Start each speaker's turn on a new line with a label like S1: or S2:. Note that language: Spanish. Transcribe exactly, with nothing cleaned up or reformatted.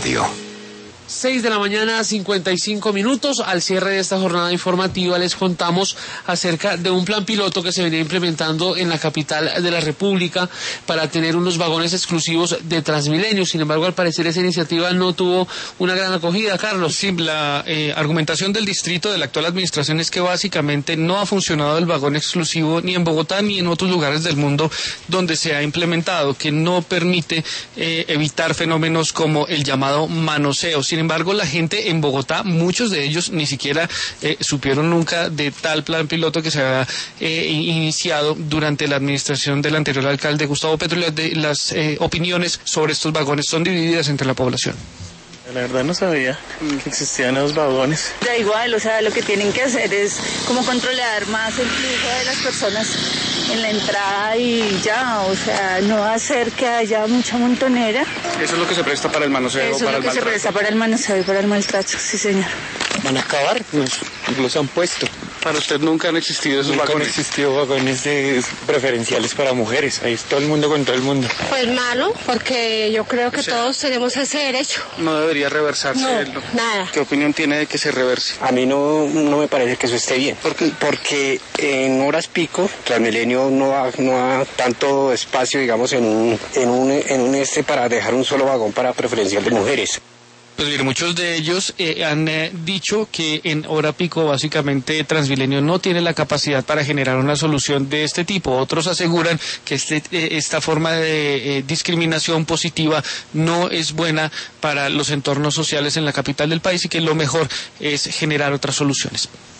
S1: Tío.
S2: seis de la mañana, cincuenta y cinco minutos. Al cierre de esta jornada informativa les contamos acerca de un plan piloto que se venía implementando en la capital de la República para tener unos vagones exclusivos de Transmilenio. Sin embargo, al parecer esa iniciativa no tuvo una gran acogida, Carlos.
S3: Sí, la eh, argumentación del distrito de la actual administración es que básicamente no ha funcionado el vagón exclusivo ni en Bogotá ni en otros lugares del mundo donde se ha implementado, que no permite eh, evitar fenómenos como el llamado manoseo. Sin embargo, la gente en Bogotá, muchos de ellos ni siquiera eh, supieron nunca de tal plan piloto que se había eh, iniciado durante la administración del anterior alcalde Gustavo Petro. Las, de, las eh, opiniones sobre estos vagones son divididas entre la población.
S4: La verdad no sabía que existían esos vagones.
S5: Da igual, o sea, lo que tienen que hacer es como controlar más el flujo de las personas en la entrada y ya, o sea, no hacer que haya mucha montonera.
S3: Eso es lo que se presta para el manoseo.
S5: Eso
S3: para
S5: es lo
S3: el
S5: que se presta para el manoseo y para el maltrato, sí señor.
S6: Van a acabar, pues, los han puesto.
S3: Para usted nunca han existido esos
S6: nunca
S3: vagones.
S6: han existido vagones de, preferenciales para mujeres. Ahí es todo el mundo con todo el mundo.
S7: Pues malo, porque yo creo que o sea, todos tenemos ese derecho.
S3: No debería reversarse.
S7: No,
S3: el,
S7: nada.
S3: ¿Qué opinión tiene de que se reverse?
S6: A mí no, no me parece que eso esté bien.
S3: ¿Por qué?
S6: Porque en horas pico, Transmilenio no da, no da tanto espacio, digamos, en un, en un, en un este para dejar un solo vagón para preferencial de mujeres.
S3: Pues bien, muchos de ellos eh, han eh, dicho que en hora pico básicamente Transmilenio no tiene la capacidad para generar una solución de este tipo. Otros aseguran que este, eh, esta forma de eh, discriminación positiva no es buena para los entornos sociales en la capital del país y que lo mejor es generar otras soluciones.